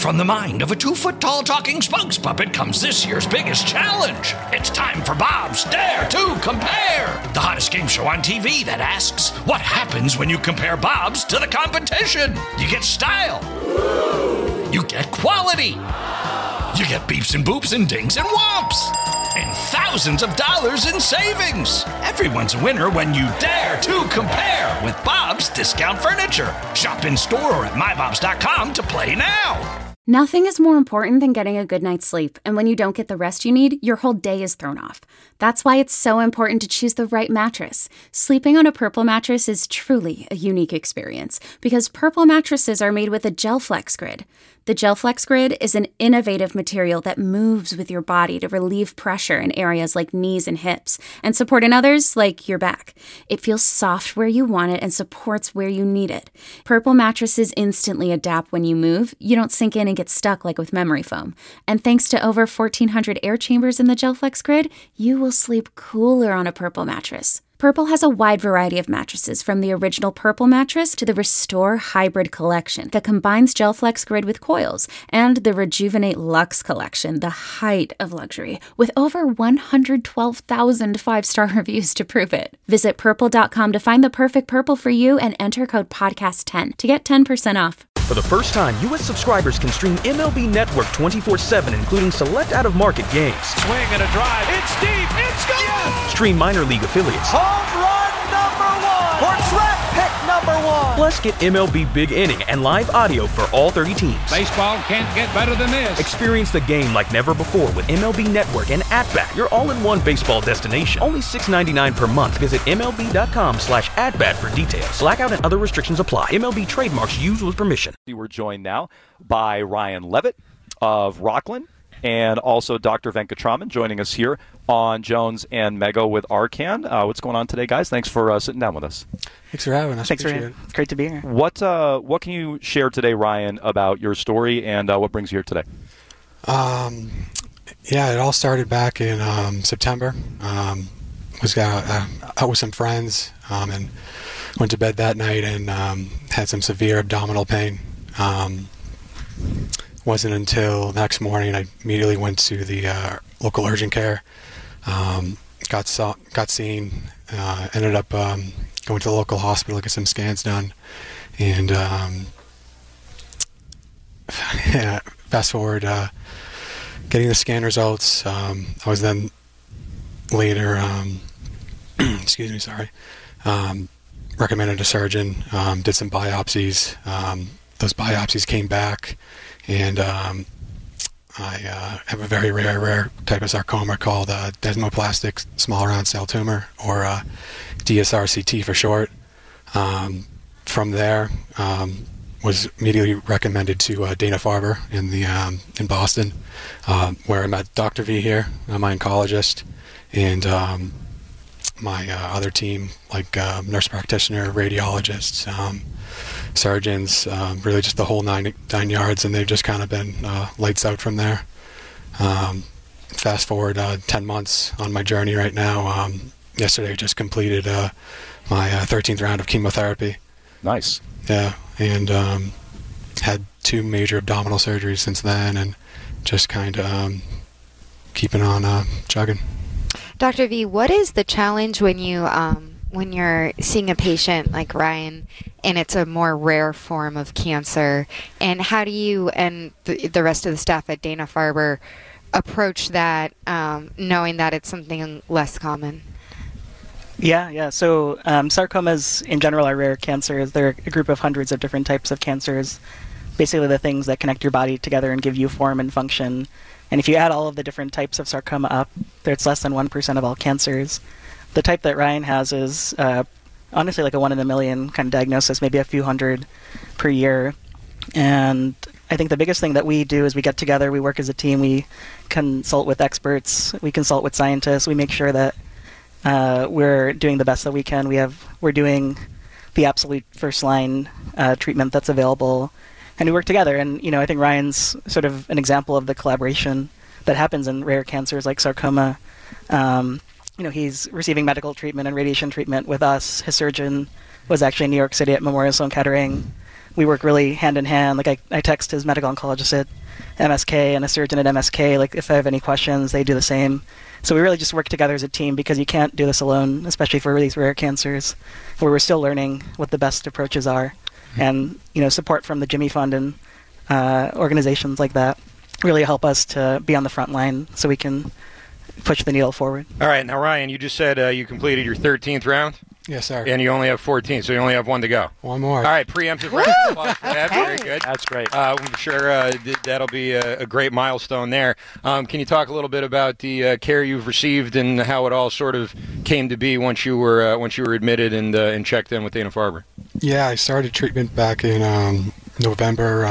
From the mind of a 2-foot-tall talking spokes puppet comes this year's biggest challenge. It's time for Bob's Dare to Compare, the hottest game show on TV that asks, what happens when you compare Bobs to the competition? You get style. You get quality. You get beeps and boops and dings and whomps. And thousands of dollars in savings. Everyone's a winner when you dare to compare with Bob's Discount Furniture. Shop in store or at mybobs.com to play now. Nothing is more important than getting a good night's sleep, and when you don't get the rest you need, your whole day is thrown off. That's why it's so important to choose the right mattress. Sleeping on a Purple mattress is truly a unique experience, because Purple mattresses are made with a GelFlex Grid. The GelFlex Grid is an innovative material that moves with your body to relieve pressure in areas like knees and hips, and support in others like your back. It feels soft where you want it and supports where you need it. Purple mattresses instantly adapt when you move. You don't sink in and get stuck like with memory foam. And thanks to over 1,400 air chambers in the GelFlex Grid, you will sleep cooler on a Purple mattress. Purple has a wide variety of mattresses, from the original Purple mattress to the Restore Hybrid collection that combines GelFlex Grid with coils, and the Rejuvenate Luxe collection, the height of luxury, with over 112,000 five-star reviews to prove it. Visit purple.com to find the perfect Purple for you and enter code podcast10 to get 10% off. For the first time, U.S. subscribers can stream MLB Network 24/7, including select out-of-market games. Swing and a drive. It's deep. It's gone. Yes! Stream minor league affiliates. Home run number 1. Or draft pick number 1. Plus, get MLB Big Inning and live audio for all 30 teams. Baseball can't get better than this. Experience the game like never before with MLB Network and At-Bat, your all-in-one baseball destination. Only $6.99 per month. Visit MLB.com/AtBat for details. Blackout and other restrictions apply. MLB trademarks used with permission. We're joined now by Ryan Levitt of Rockland and also Dr. Venkatraman joining us here on Jones and Mego with Arcan. What's going on today, guys? Thanks for sitting down with us. Thanks for having us. Thanks for having us. It's great to be here. What can you share today, Ryan, about your story and what brings you here today? Yeah, it all started back in September. Was out with some friends and went to bed that night and had some severe abdominal pain. Wasn't until the next morning I immediately went to the local urgent care. Got seen. Ended up going to the local hospital to get some scans done, and fast forward, getting the scan results. I was then later, recommended a surgeon. Did some biopsies. Those biopsies came back, and I have a very rare type of sarcoma called desmoplastic small round cell tumor, or DSRCT for short. From there, was immediately recommended to Dana-Farber in Boston, where I met Dr. V here, my oncologist, and my other team, like nurse practitioner, radiologists, surgeons, really just the whole nine yards, and they've just kind of been lights out from there. Fast forward 10 months on my journey right now. Yesterday I just completed my 13th round of chemotherapy. Nice. Yeah, and had 2 major abdominal surgeries since then, and just kind of keeping on chugging. Dr. V, what is the challenge when you're seeing a patient like Ryan and it's a more rare form of cancer, and how do you and the rest of the staff at Dana-Farber approach that, knowing that it's something less common? Yeah. So sarcomas in general are rare cancers. They're a group of hundreds of different types of cancers, basically the things that connect your body together and give you form and function. And if you add all of the different types of sarcoma up, it's less than 1% of all cancers. The type that Ryan has is honestly like a 1 in a million kind of diagnosis, maybe a few hundred per year. And I think the biggest thing that we do is we get together, we work as a team, we consult with experts, we consult with scientists, we make sure that we're doing the best that we can. We're doing the absolute first line treatment that's available, and we work together. And I think Ryan's sort of an example of the collaboration that happens in rare cancers like sarcoma. He's receiving medical treatment and radiation treatment with us. His surgeon was actually in New York City at Memorial Sloan Kettering we work really hand in hand. Like I text his medical oncologist at MSK and a surgeon at MSK. Like if I have any questions, they do the same. So we really just work together as a team because you can't do this alone, especially for these rare cancers, where we're still learning what the best approaches are. And support from the Jimmy Fund and organizations like that really help us to be on the front line so we can push the needle forward. All right, now Ryan, you just said you completed your 13th round? Yes, sir. And you only have 14, so you only have one to go. One more. All right, preemptive round of applause for that. Very good. That's great. I'm sure that'll be a great milestone there. Can you talk a little bit about the care you've received and how it all sort of came to be once you were admitted and checked in with Dana-Farber? Yeah, I started treatment back in November.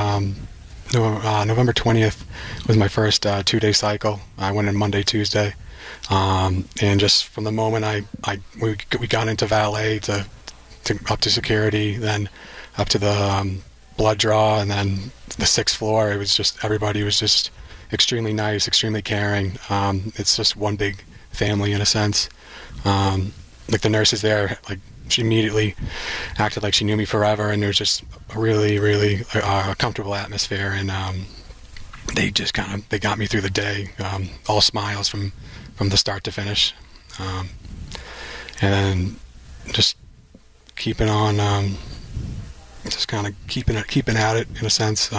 November 20th was my first 2-day cycle. I went in Monday, Tuesday. And just from the moment we got into valet to up to security, then up to the blood draw, and then the 6th floor, it was just everybody was just extremely nice, extremely caring. It's just one big family in a sense. Like the nurses there, like she immediately acted like she knew me forever, and there was just a really, really comfortable atmosphere, and they just they got me through the day, all smiles from the start to finish, and then just keeping on, just kind of keeping at it in a sense.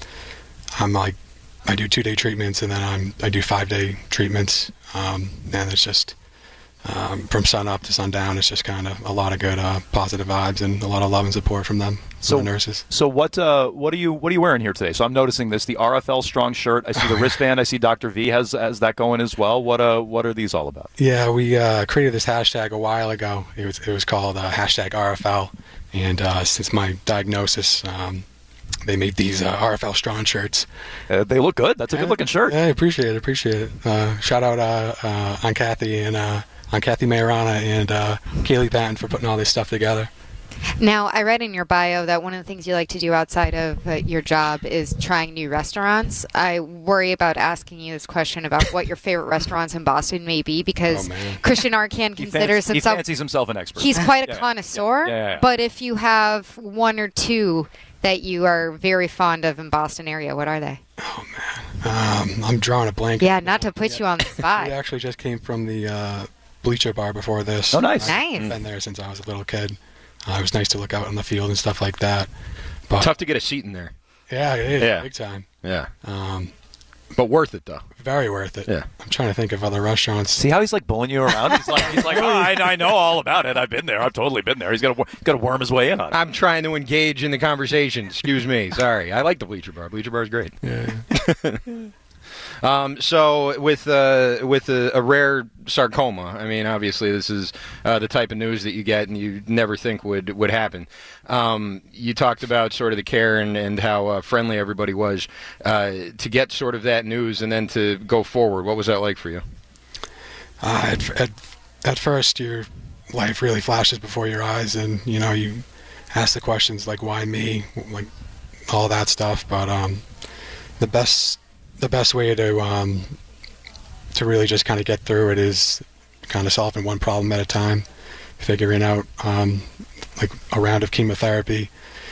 I'm like, I do 2-day treatments, and then I do 5-day treatments, and it's just from sun up to sundown. It's just kind of a lot of good positive vibes and a lot of love and support from them. So the nurses. So what are you wearing here today? So I'm noticing this, the RFL Strong shirt. I see the wristband. I see Dr. V has that going as well. What are these all about? Yeah, we created this hashtag a while ago. It was called hashtag RFL, and since my diagnosis, they made these RFL Strong shirts. They look good. That's a good looking shirt. Yeah, I appreciate it. Shout out on Kathy and on Kathy Mayorana and Kaylee Patton for putting all this stuff together. Now, I read in your bio that one of the things you like to do outside of your job is trying new restaurants. I worry about asking you this question about what your favorite restaurants in Boston may be, because Christian Arcand considers himself... He fancies himself an expert. He's quite a connoisseur, yeah. But if you have one or two that you are very fond of in Boston area, what are they? Oh, man. I'm drawing a blank. Yeah, not to put you on the spot. We actually just came from the Bleacher Bar before this. Oh, nice. I've been there since I was a little kid. It was nice to look out on the field and stuff like that. But tough to get a seat in there. Yeah, it is. Big time. Yeah. But worth it, though. Very worth it. Yeah. I'm trying to think of other restaurants. See how he's like bullying you around? He's like, oh, I know all about it. I've been there. I've totally been there. He's got to worm his way in on it. I'm trying to engage in the conversation. Excuse me. Sorry. I like the Bleacher Bar. Bleacher Bar is great. Yeah. So with a rare sarcoma, I mean, obviously this is the type of news that you get and you never think would happen. You talked about sort of the care and how friendly everybody was to get sort of that news and then to go forward. What was that like for you? At first, your life really flashes before your eyes, and you ask the questions like, "Why me?" like all that stuff. But the best way to really just kind of get through it is kind of solving one problem at a time, figuring out like a round of chemotherapy,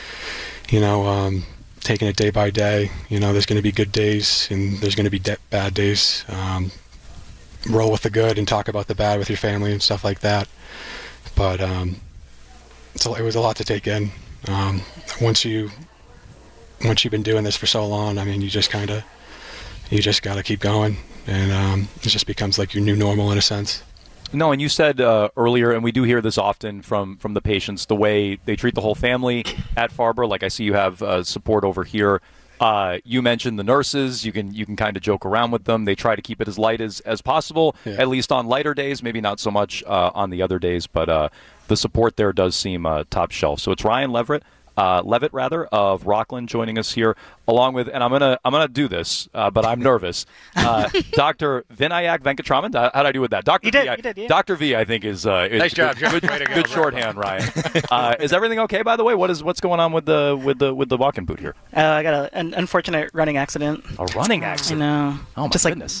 taking it day by day. There's going to be good days and there's going to be bad days. Roll with the good and talk about the bad with your family and stuff like that. But it was a lot to take in. Once you've been doing this for so long, I mean, you just got to keep going, and it just becomes like your new normal in a sense. No, and you said earlier, and we do hear this often from the patients, the way they treat the whole family at Farber. Like I see you have support over here. You mentioned the nurses. You can kind of joke around with them. They try to keep it as light as possible, at least on lighter days, maybe not so much on the other days, but the support there does seem top shelf. So it's Ryan Levitt of Rockland joining us here, along with, and I'm gonna do this, but I'm nervous. Dr. Vinayak Venkatraman. How did I do with that? Dr. You did, yeah. Dr. V, I think is nice job. Good shorthand, Ryan. Is everything okay, by the way? What's going on with the walking boot here? I got an unfortunate running accident. A running accident? I know. Oh my goodness.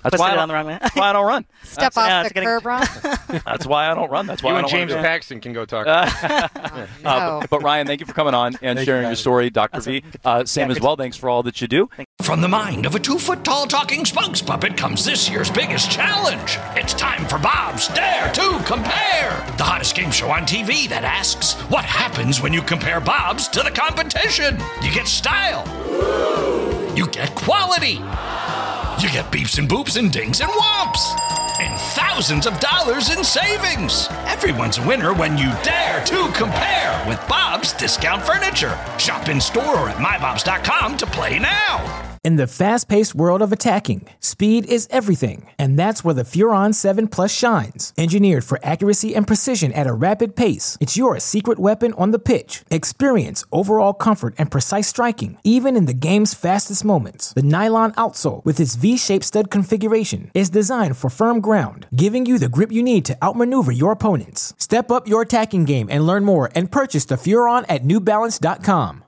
That's why, on the wrong way. that's why I don't run. Step off the curb, Ron. That's why I don't run. That's why You I and don't wanna James do it. Paxton can go talk. No. But Ryan, thank you for coming on and sharing your story. Dr. V, Sam as well, thanks for all that you do. From the mind of a 2-foot-tall talking spokes puppet comes this year's biggest challenge. It's time for Bob's Dare to Compare, the hottest game show on TV that asks, what happens when you compare Bobs to the competition? You get style. You get quality. You get beeps and boops and dings and whomps. And thousands of dollars in savings. Everyone's a winner when you dare to compare with Bob's Discount Furniture. Shop in store or at mybobs.com to play now. In the fast-paced world of attacking, speed is everything, and that's where the Furon 7 Plus shines. Engineered for accuracy and precision at a rapid pace, it's your secret weapon on the pitch. Experience overall comfort and precise striking, even in the game's fastest moments. The nylon outsole, with its V-shaped stud configuration, is designed for firm ground, giving you the grip you need to outmaneuver your opponents. Step up your attacking game and learn more and purchase the Furon at newbalance.com.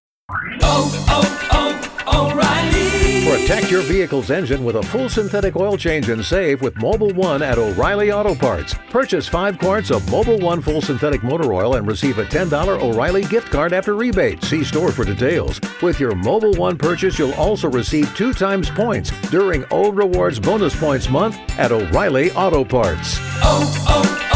O'Reilly. Protect your vehicle's engine with a full synthetic oil change and save with Mobil 1 at O'Reilly Auto Parts. Purchase 5 quarts of Mobil 1 full synthetic motor oil and receive a $10 O'Reilly gift card after rebate. See store for details. With your Mobil 1 purchase, you'll also receive 2 times points during O Rewards Bonus Points Month at O'Reilly Auto Parts.